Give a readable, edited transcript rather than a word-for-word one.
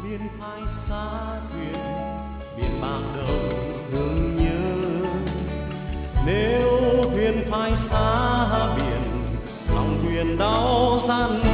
thuyền phai xa thuyền biển bạc đầu thương nhớ. Nếu thuyền phai xa biển lòng thuyền đau gian